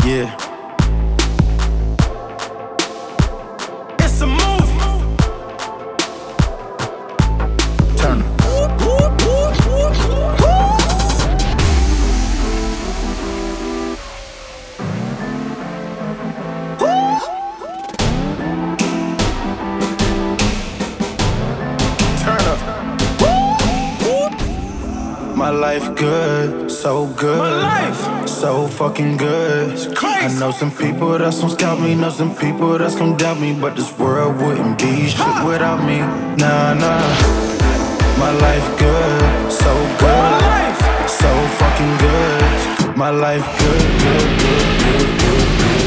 Yeah. It's a movie. Turner. My life good, so good. My life so fucking good. It's crazy. I know some people that's gon' scout me, know some people that's gon' doubt me, but this world wouldn't be shit without me. Nah, nah. My life good, so good. My life so fucking good. My life good, good, good, good, good, good.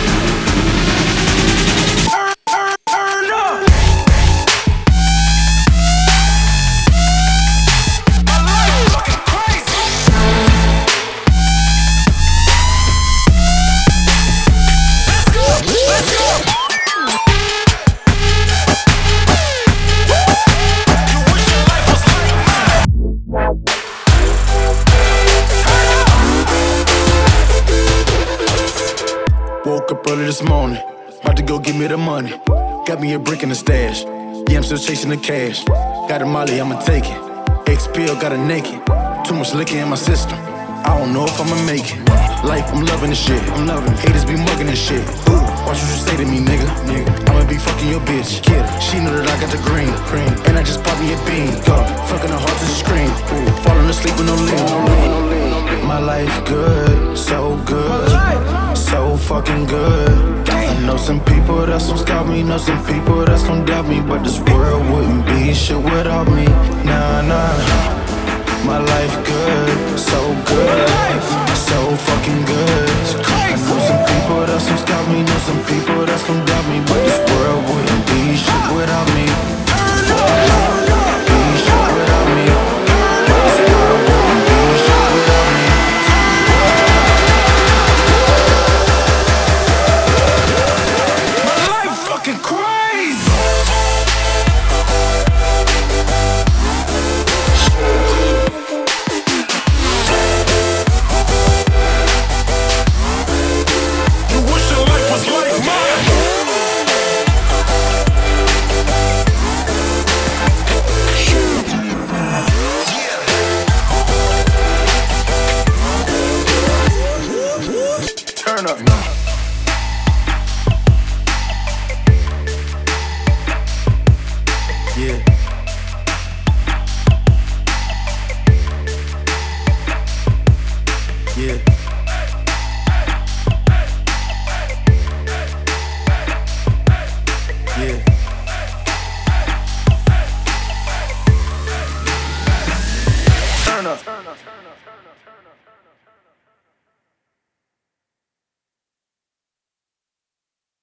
Woke up early this morning, about to go get me the money. Got me a brick in the stash, yeah, I'm still chasing the cash. Got a molly, I'ma take it. XPL got a naked, too much liquor in my system. I don't know if I'ma make it. Life, I'm loving this shit, I'm loving it. Haters be mugging this shit. Ooh, watch what you say to me, nigga. I'ma be fucking your bitch. Kid, she know that I got the green, and I just popped me a bean. Go, fucking her heart to the screen. Ooh, falling asleep with no lean. My life good, so good, so fucking good. I know some people that's gon' scout me, know some people that's gon' doubt me, but this world wouldn't be shit without me. Nah, nah. My life good, so good, so fucking good. I know some people that's gon' scout me, know some people that's gon' doubt me, but this world wouldn't be shit without me. Be shit without me. This world wouldn't be shit without me. My life fucking crazy. Turn up.